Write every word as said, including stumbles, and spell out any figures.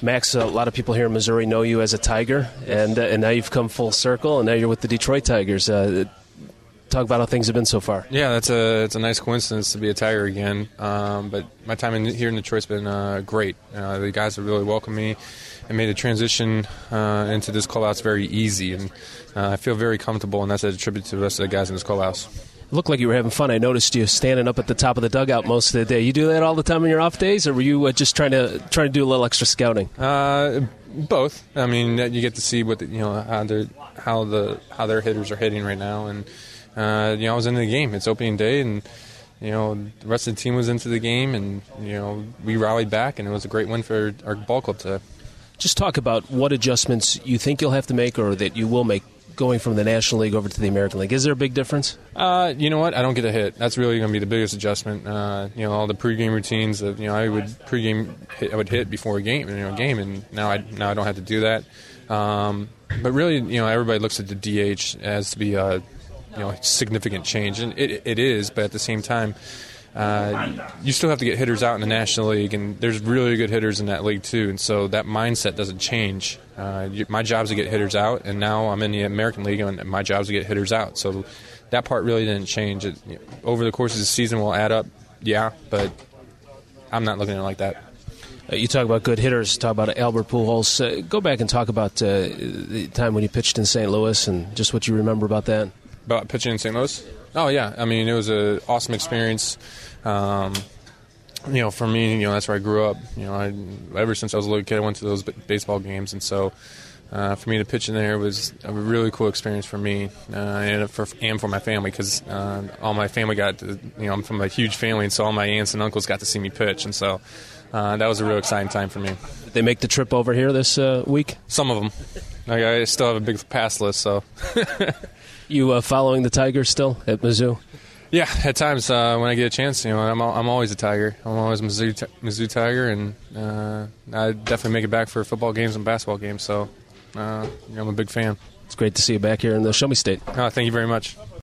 Max, a lot of people here in Missouri know you as a Tiger, and uh, and now you've come full circle, and now you're with the Detroit Tigers. Uh, talk about how things have been so far. Yeah, that's a it's a nice coincidence to be a Tiger again. Um, but my time in, here in Detroit's been uh, great. Uh, the guys have really welcomed me and made a transition uh, into this clubhouse very easy, and uh, I feel very comfortable, and that's a tribute to the rest of the guys in this clubhouse. It looked like you were having fun. I noticed you standing up at the top of the dugout most of the day. You do that all the time on your off days, or were you uh, just trying to trying to do a little extra scouting? Uh, both. I mean, you get to see what the, you know how they how the how their hitters are hitting right now, and uh, you know I was into the game. It's opening day, and you know the rest of the team was into the game, and you know we rallied back, and it was a great win for our ball club today. Just talk about what adjustments you think you'll have to make, or that you will make, going from the National League over to the American League. Is there a big difference? Uh, you know what? I don't get a hit. That's really going to be the biggest adjustment. Uh, you know, all the pregame routines of, you know, I would pregame hit, I would hit before a game, you know, game, and now I now I don't have to do that. Um, but really, you know, everybody looks at the D H as to be a, you know, significant change, and it it is. But at the same time, uh, you still have to get hitters out in the National League, and there's really good hitters in that league too. And so that mindset doesn't change. Uh, my job is to get hitters out, and now I'm in the American League, and my job is to get hitters out. So that part really didn't change. It, you know, over the course of the season, will add up, yeah, but I'm not looking at it like that. Uh, you talk about good hitters, talk about Albert Pujols. Uh, go back and talk about uh, the time when you pitched in Saint Louis and just what you remember about that. About pitching in Saint Louis? Oh, yeah. I mean, it was an awesome experience. Um, you know, for me, you know, that's where I grew up. You know, I, ever since I was a little kid, I went to those b- baseball games, and so uh, for me to pitch in there was a really cool experience for me uh, and for and for my family, because uh, all my family got to, you know, I'm from a huge family, and so all my aunts and uncles got to see me pitch, and so uh, that was a real exciting time for me. Did they make the trip over here this uh, week? Some of them. Like, I still have a big pass list, so. You uh, following the Tigers still at Mizzou? Yeah, at times uh, when I get a chance, you know, I'm I'm always a Tiger. I'm always a Mizzou, Mizzou Tiger, and uh, I definitely make it back for football games and basketball games. So, uh, you know, I'm a big fan. It's great to see you back here in the Show Me State. Oh, thank you very much.